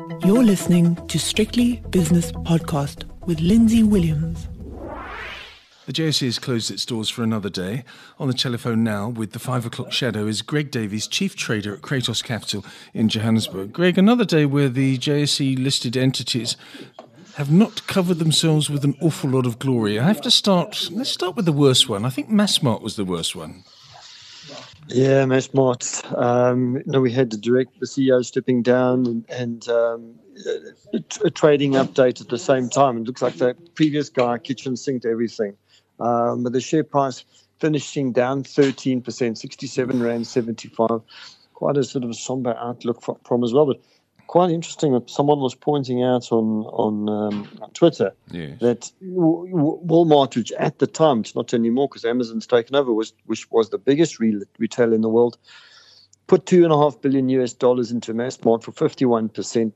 You're listening to Strictly Business Podcast with Lindsay Williams. The JSE has closed its doors for another day. On the telephone now with the 5 o'clock shadow is Greg Davies, Chief Trader at Kratos Capital in Johannesburg. Greg, another day where the JSE listed entities have not covered themselves with an awful lot of glory. Let's start with the worst one. I think Massmart was the worst one. Yeah, Massmart. We had the CEO stepping down and a trading update at the same time. It looks like the previous guy kitchen sinked everything. But the share price finishing down 13%, 67 Rand 75. Quite a sort of somber outlook from as well. But quite interesting that someone was pointing out on Twitter that Walmart, which at the time, it's not anymore because Amazon's taken over, which was the biggest retailer in the world, put $2.5 billion into Massmart for 51%.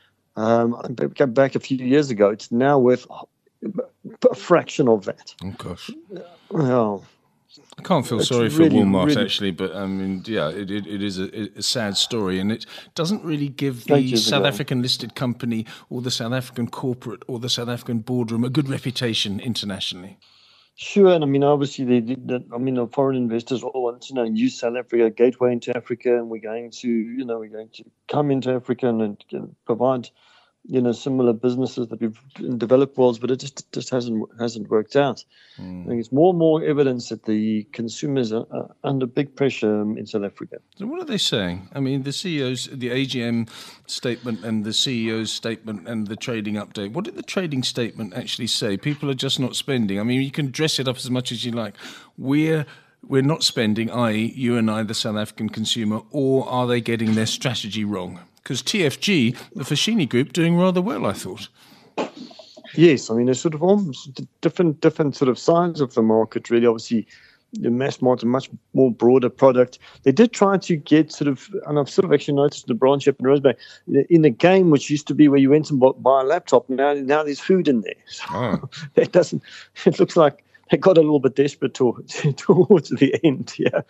Back a few years ago, it's now worth a fraction of that. Oh, gosh. Well, I can't feel sorry for Walmart, actually, but I mean, yeah, it is a sad story, and it doesn't really give the South African listed company or the South African corporate or the South African boardroom a good reputation internationally. Sure, and I mean, obviously, the foreign investors all want to use South Africa, gateway into Africa, and we're going to come into Africa and provide similar businesses that we've in developed worlds, but it just hasn't worked out. I think it's more and more evidence that the consumers are under big pressure in South Africa. So what are they saying? I mean, the AGM statement and the CEO's statement and the trading update, what did the trading statement actually say? People are just not spending. I mean, you can dress it up as much as you like. We're not spending, i.e. you and I, the South African consumer, or are they getting their strategy wrong? Because TFG, the Foschini Group, doing rather well, I thought. Yes, I mean, there's sort of almost different sort of sides of the market, really. Obviously, the Massmart, a much more broader product. They did try to get and I've sort of actually noticed the branch up in Rosebank, in the game, which used to be where you went and buy a laptop, now there's food in there. So it looks like they got a little bit desperate towards the end, yeah.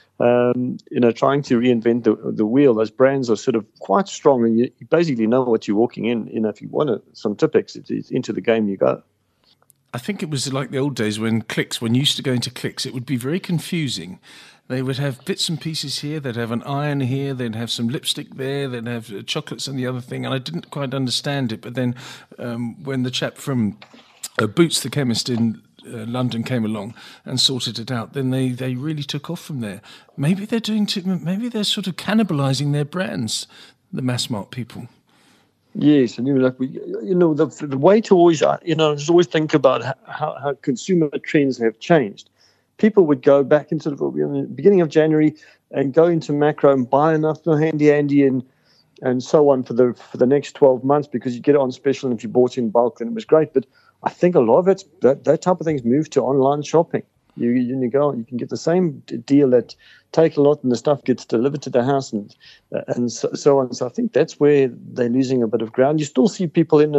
Trying to reinvent the wheel. Those brands are sort of quite strong, and you basically know what you're walking in. If you want some Tipex, it's into the game you go. I think it was like the old days when you used to go into Clicks, it would be very confusing. They would have bits and pieces here, they'd have an iron here, they'd have some lipstick there, they'd have chocolates and the other thing, and I didn't quite understand it. But then when the chap from Boots, the chemist in London, came along and sorted it out, then they really took off from there. Maybe they're maybe they're sort of cannibalizing their brands, the Massmart people. Yes, and the way to always just always think about how consumer trends have changed. People would go back into the beginning of January and go into Macro and buy enough handy and so on for the next 12 months because you get it on special, and if you bought in bulk, then it was great. But I think a lot of it, that type of things moved to online shopping. You go, you can get the same deal at Takealot, and the stuff gets delivered to the house, and so on. So I think that's where they're losing a bit of ground. You still see people in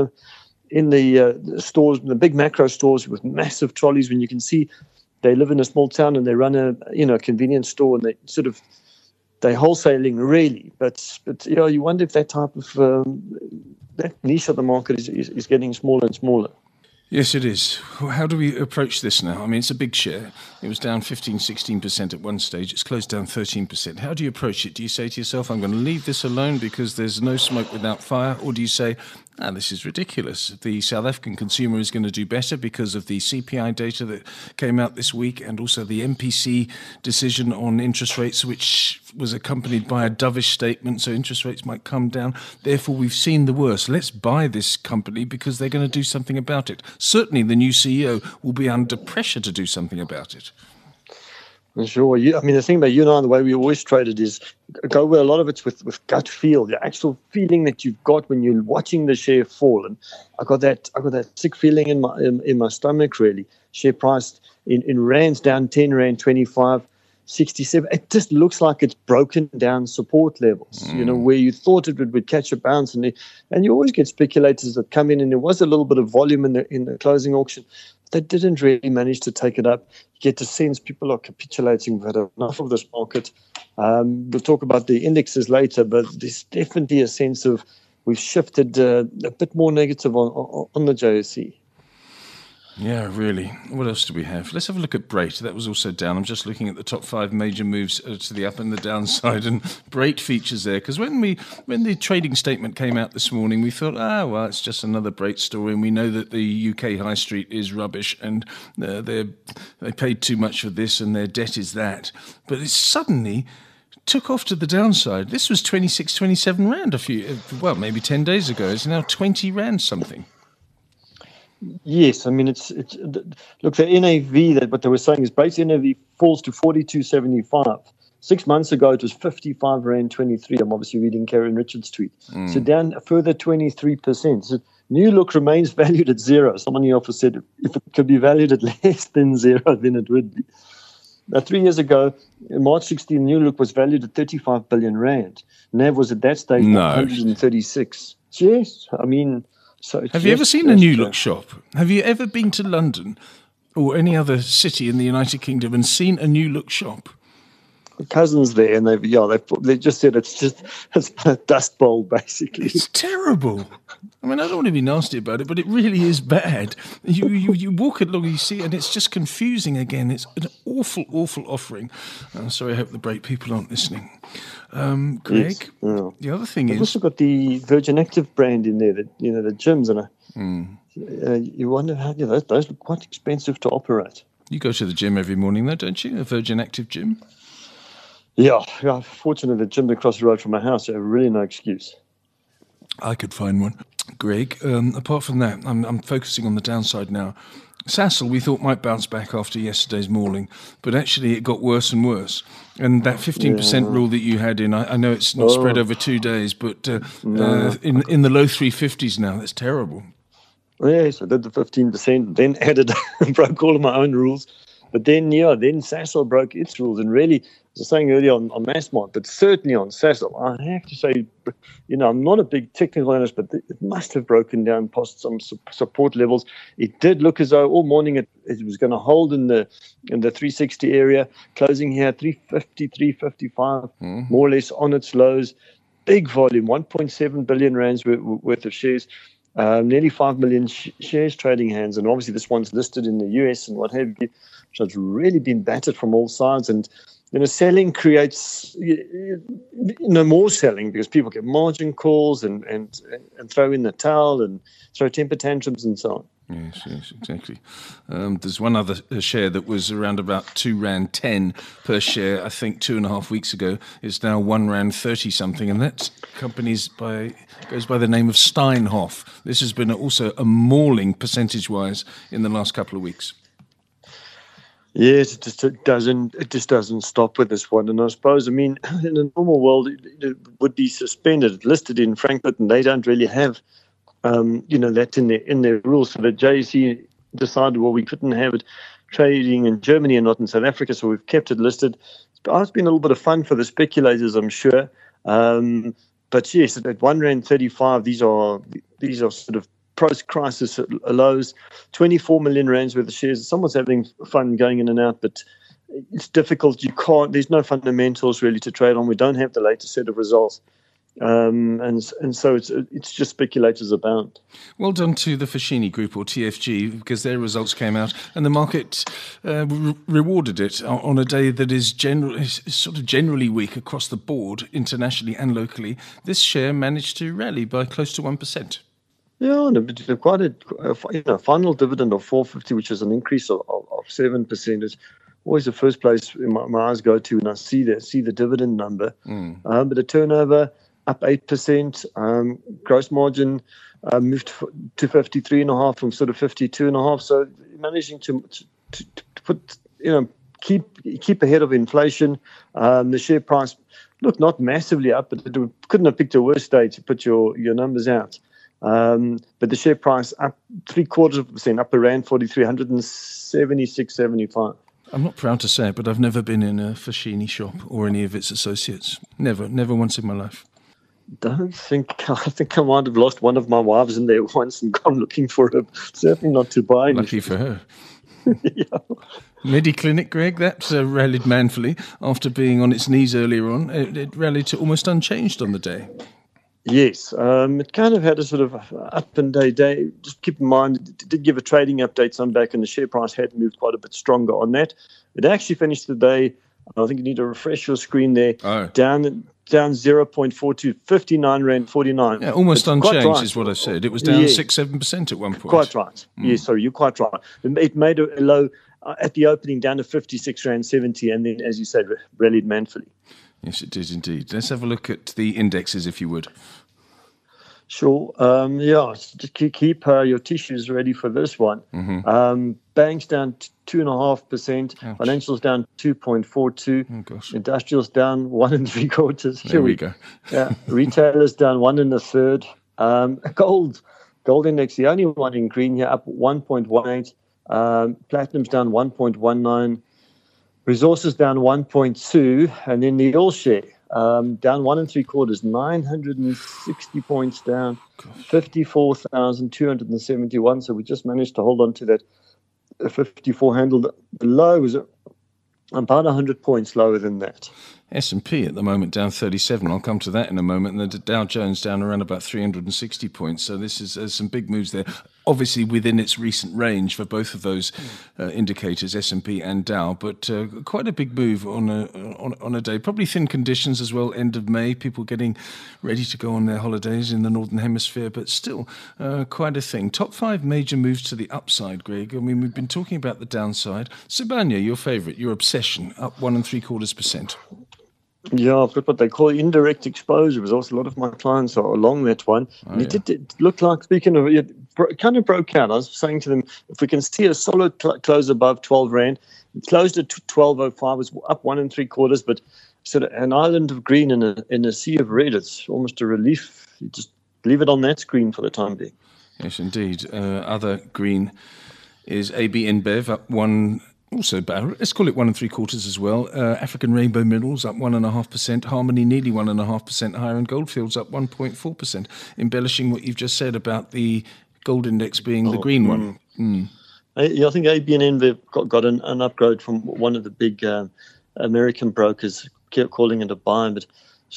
the stores, the big Macro stores with massive trolleys, when you can see they live in a small town and they run a convenience store, and they're wholesaling really. But you wonder if that type of that niche of the market is getting smaller and smaller. Yes, it is. How do we approach this now? I mean, it's a big share. It was down 15-16% at one stage. It's closed down 13%. How do you approach it? Do you say to yourself, I'm going to leave this alone because there's no smoke without fire? Or do you say, this is ridiculous. The South African consumer is going to do better because of the CPI data that came out this week, and also the MPC decision on interest rates, which was accompanied by a dovish statement, so interest rates might come down. Therefore, we've seen the worst. Let's buy this company because they're going to do something about it. Certainly, the new CEO will be under pressure to do something about it. Sure. The thing about you and I, the way we always traded is go where a lot of it's with gut feel, the actual feeling that you've got when you're watching the share fall. And I got that sick feeling in my stomach, really. Share price in rands down 10 Rand 25, 67. It just looks like it's broken down support levels, where you thought it would catch a bounce. And you always get speculators that come in, and there was a little bit of volume in the closing auction. They didn't really manage to take it up. You get the sense people are capitulating. We've had enough of this market. We'll talk about the indexes later, but there's definitely a sense of we've shifted a bit more negative on the JSE. Yeah, really. What else do we have? Let's have a look at Brait. That was also down. I'm just looking at the top 5 major moves to the up and the downside, and Brait features there. Because when the trading statement came out this morning, we thought, well, it's just another Brait story, and we know that the UK high street is rubbish, and they paid too much for this, and their debt is that. But it suddenly took off to the downside. This was 26, 27 Rand maybe 10 days ago. It's now 20 Rand something. Yes, I mean it's look, the NAV, that what they were saying is Brait's NAV falls to 42.75. 6 months ago it was 55 Rand 23. I'm obviously reading Karen Richards' tweet. So down a further 23%. So New Look remains valued at zero. Someone in the office said if it could be valued at less than zero, then it would be. Now, 3 years ago, in March 16, New Look was valued at 35 billion Rand. NAV was at that stage 136. Yes, I mean. So have you ever seen a New Look shop? Have you ever been to London or any other city in the United Kingdom and seen a New Look shop? Cousins there, and they just said it's a dust bowl, basically. It's terrible. I mean, I don't want to be nasty about it, but it really is bad. You walk along, you see, and it's just confusing again. It's an awful, awful offering. I'm sorry, I hope the Brait people aren't listening. Craig, yes. The other thing I've also got the Virgin Active brand in there, the gyms, and you wonder how those look quite expensive to operate. You go to the gym every morning, though, don't you? A Virgin Active gym? Yeah. Fortunately, the gym across the road from my house, I have really no excuse. I could find one. Greg, apart from that, I'm focusing on the downside now. Sasol, we thought might bounce back after yesterday's mauling, but actually it got worse and worse. And that 15% rule that you had in, I know it's not spread over 2 days, but in the low 350s now, that's terrible. Yes, I did the 15%, then added, broke all of my own rules. But then Sasol broke its rules, and really, as I was saying earlier on Massmart, but certainly on Sasol, I have to say, I'm not a big technical analyst, but it must have broken down past some support levels. It did look as though all morning it was going to hold in the 360 area, closing here 350, 355, more or less on its lows. Big volume, 1.7 billion rands worth of shares. Nearly 5 million shares trading hands, and obviously this one's listed in the US and what have you. So it's really been battered from all sides, and selling creates more selling because people get margin calls and throw in the towel and throw temper tantrums and so on. Yes, exactly. There's one other share that was around about 2 Rand 10 per share, I think 2.5 weeks ago. It's now 1 Rand 30 something, and that company goes by the name of Steinhoff. This has been also a mauling percentage-wise in the last couple of weeks. Yes, it just doesn't stop with this one. And I suppose, in a normal world, it would be suspended, listed in Frankfurt, and they don't really have, that in their rules. So the JSE decided, well, we couldn't have it trading in Germany and not in South Africa, so we've kept it listed. It's been a little bit of fun for the speculators, I'm sure. But yes, at 1 Rand 35, these are sort of post-crisis lows, 24 million rands worth of shares. Someone's having fun going in and out, but it's difficult. There's no fundamentals really to trade on. We don't have the latest set of results. And so it's just speculators abound. Well done to the Foschini Group, or TFG, because their results came out and the market rewarded it on a day that is sort of generally weak across the board, internationally and locally. This share managed to rally by close to 1%. Yeah, and quite a final dividend of 450, which is an increase of 7%. Is always the first place my eyes go to when I see the dividend number. But the turnover up 8%, gross margin moved to 53.5 from sort of 52.5. So managing to put keep ahead of inflation. The share price, look, not massively up, but it couldn't have picked a worse day to put your numbers out. But the share price up 0.75%, up around 43, 176.75. I'm not proud to say it, but I've never been in a Foschini shop or any of its associates. Never once in my life. I think I might have lost one of my wives in there once and gone looking for her. Certainly not to buy anything. Lucky for her. Yeah. Mediclinic, Greg, that rallied manfully after being on its knees earlier on. It rallied to almost unchanged on the day. Yes, it kind of had a sort of up and day. Just keep in mind, it did give a trading update some back, and the share price had moved quite a bit stronger on that. It actually finished the day, I think you need to refresh your screen there, down 0.4 to 59 Rand 49. Yeah, almost unchanged is what I said. It was down 6-7% at one point. Quite right. Yes, sorry, you're quite right. It made a low at the opening down to 56 Rand 70, and then, as you said, rallied manfully. Yes, it did indeed. Let's have a look at the indexes, if you would. Sure. Just keep your tissues ready for this one. Banks down 2.5%. Ouch. Financials down 2.42%. Oh, gosh. Industrials down 1 3/4. There we go. Retailers down 1 1/3. Gold index, the only one in green here, up 1.18. Platinum's down 1.19. Resources down 1.2, and then the oil share down 1 3/4, 960 points down, 54,271. So we just managed to hold on to that 54 handle. The low was about 100 points lower than that. S&P at the moment down 37. I'll come to that in a moment. And the Dow Jones down around about 360 points. So this is some big moves there. Obviously within its recent range for both of those indicators, S&P and Dow, but quite a big move on a day. Probably thin conditions as well. End of May, people getting ready to go on their holidays in the Northern Hemisphere, but still quite a thing. Top 5 major moves to the upside, Greg. I mean, we've been talking about the downside. Sibanye, your favourite, your obsession, up 1 3/4%. Yeah, I've got what they call indirect exposure. Because also a lot of my clients are along that one. And it did look like, speaking of it, kind of broke out. I was saying to them, if we can see a solid close above 12 Rand, it closed at 12.05, was up 1 3/4, but sort of an island of green in a sea of red. It's almost a relief. You just leave it on that screen for the time being. Yes, indeed. Other green is AB InBev up 1. Also, let's call it 1 3/4 as well. African Rainbow Minerals up 1.5%. Harmony nearly 1.5% higher, and Goldfields up 1.4%. Embellishing what you've just said about the gold index being the green one. I think ABN InBev got an upgrade from one of the big American brokers, calling it a buy, but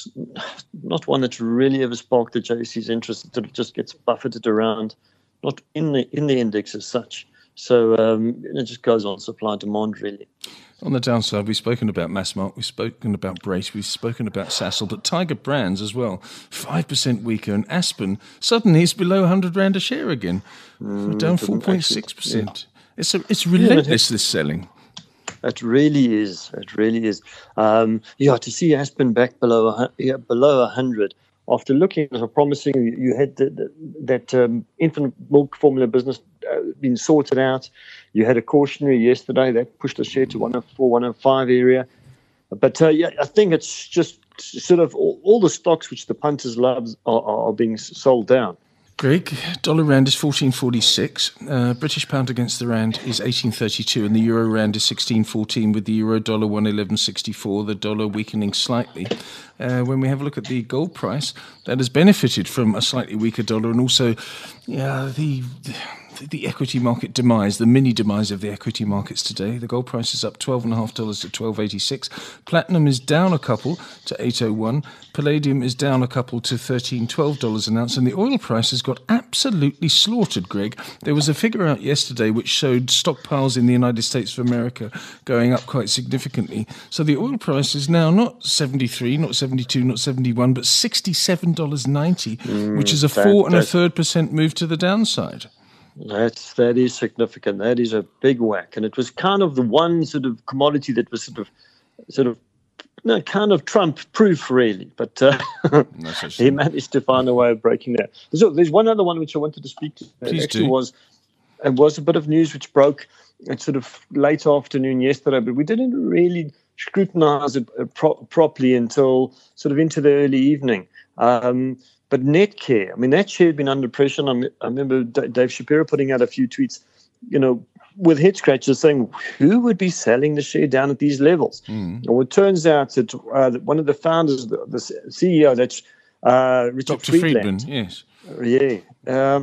not one that's really ever sparked the JSE's interest. It just gets buffeted around, not in the index as such. So it just goes on supply and demand, really. On the downside, we've spoken about Massmart, we've spoken about Brace, we've spoken about Sasol, but Tiger Brands as well, 5% weaker, and Aspen suddenly is below 100 Rand a share again, down 4.6%. Yeah. It's relentless, this selling. It really is. It really is. To see Aspen back below 100. After looking at promising, you had that infant milk formula business been sorted out. You had a cautionary yesterday that pushed the share to 104, 105 area. But I think it's just sort of all the stocks which the punters love are being sold down. Greg, dollar rand is 14.46. British pound against the rand is 18.32, and the euro rand is 16.14, with the euro dollar 111.64. The dollar weakening slightly. When we have a look at the gold price, that has benefited from a slightly weaker dollar, and also the equity market demise, the mini demise of the equity markets today. The gold price is up $12.50 to $12.86. Platinum is down a couple to $8.01. Palladium is down a couple to $13.12 an ounce. And the oil price has got absolutely slaughtered, Greg. There was a figure out yesterday which showed stockpiles in the United States of America going up quite significantly. So the oil price is now not 73, not 72, not 71, but $67.90, which is a 4 1/3% move to the downside. That is significant. That is a big whack, and it was kind of the one sort of commodity that was kind of Trump-proof, really. But he managed to find a way of breaking that. So there's one other one which I wanted to speak to. It was a bit of news which broke at sort of late afternoon yesterday, but we didn't really scrutinize it properly until sort of into the early evening. But Netcare, I mean, that share had been under pressure. And I remember Dave Shapiro putting out a few tweets, with head scratchers saying, who would be selling the share down at these levels? Well, it turns out that one of the founders, the CEO, that's Richard Friedland. Yes. Yeah.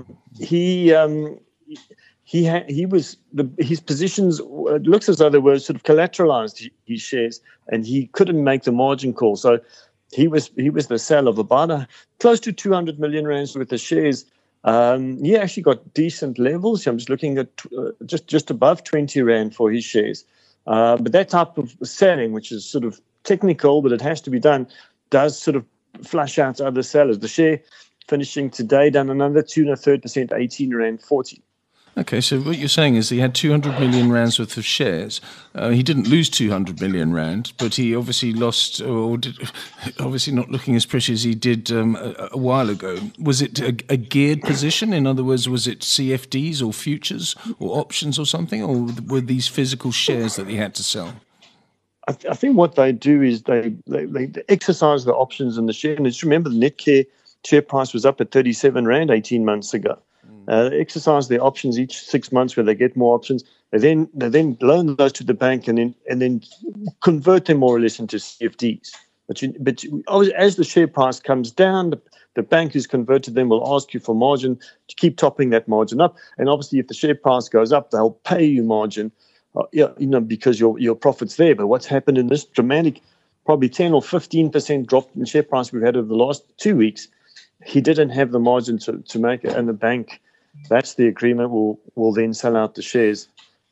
His positions, it looks as though they were sort of collateralized, his shares, and he couldn't make the margin call. So he was the sell of about close to 200 million rands worth of shares. He actually got decent levels. I'm just looking at just above 20 rand for his shares. But that type of selling, which is sort of technical, but it has to be done, does sort of flush out other sellers. The share finishing today down another 2.3%, 18 rand 40. Okay, so what you're saying is he had 200 million rands worth of shares. He didn't lose 200 million rand, but he obviously lost, obviously not looking as pretty as he did a while ago. Was it a geared position? In other words, was it CFDs or futures or options or something? Or were these physical shares that he had to sell? I think what they do is they exercise the options in the share. And just remember, the Netcare share price was up at 37 rand 18 months ago. They exercise their options each 6 months where they get more options. They then loan those to the bank and then convert them more or less into CFDs. But as the share price comes down, the bank who's converted them will ask you for margin to keep topping that margin up. And obviously, if the share price goes up, they'll pay you margin, because your profit's there. But what's happened in this dramatic, probably 10 or 15% drop in share price we've had over the last 2 weeks, he didn't have the margin to make it, and the bank, that's the agreement, will then sell out the shares.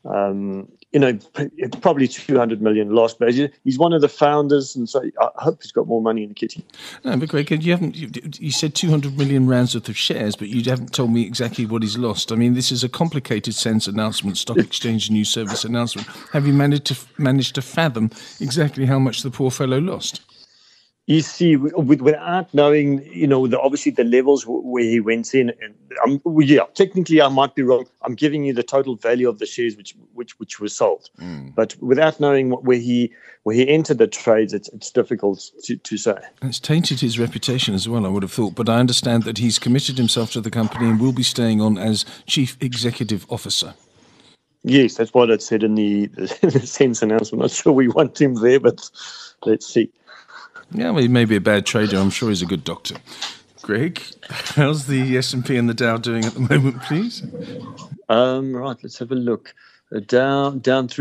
Probably 200 million lost, but he's one of the founders, and so I hope he's got more money in the kitty. No, but Greg, you said 200 million rands worth of shares, but you haven't told me exactly what he's lost. I mean, this is a complicated sense announcement, stock exchange news service announcement. Have you managed to fathom exactly how much the poor fellow lost? You see, without knowing, obviously the levels where he went in, and technically I might be wrong. I'm giving you the total value of the shares which were sold, but without knowing where he entered the trades, it's difficult to say. It's tainted his reputation as well, I would have thought. But I understand that he's committed himself to the company and will be staying on as Chief Executive Officer. Yes, that's what it said in the SENS announcement. I'm not sure we want him there, but let's see. Yeah, well, he may be a bad trader. I'm sure he's a good doctor. Greg, how's the S&P and the Dow doing at the moment, please? Right, let's have a look. Down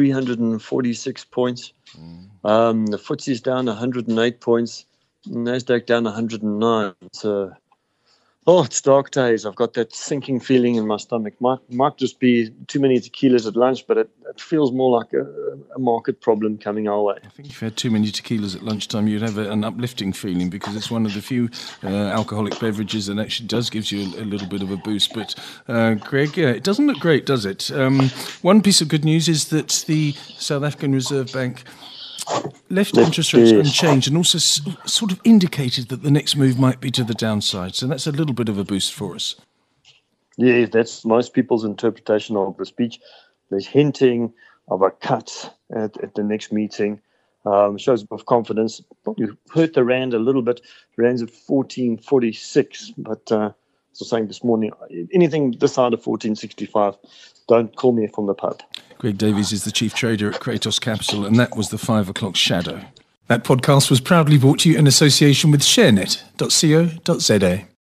346 points. The FTSE is down 108 points. Nasdaq down 109. So, it's dark days. I've got that sinking feeling in my stomach. Might just be too many tequilas at lunch, but it feels more like a market problem coming our way. I think if you had too many tequilas at lunchtime, you'd have an uplifting feeling, because it's one of the few alcoholic beverages that actually does give you a little bit of a boost. But, Greg, it doesn't look great, does it? One piece of good news is that the South African Reserve Bank left interest rates unchanged and also sort of indicated that the next move might be to the downside. So that's a little bit of a boost for us. Yeah, that's most people's interpretation of the speech. There's hinting of a cut at the next meeting. Shows a bit of confidence. Probably hurt the rand a little bit. Rand's at 14.46, but as I was saying this morning, anything this side of 14.65, don't call me from the pub. Greg Davies is the chief trader at Kratos Capital, and that was the 5 o'clock shadow. That podcast was proudly brought to you in association with ShareNet.co.za.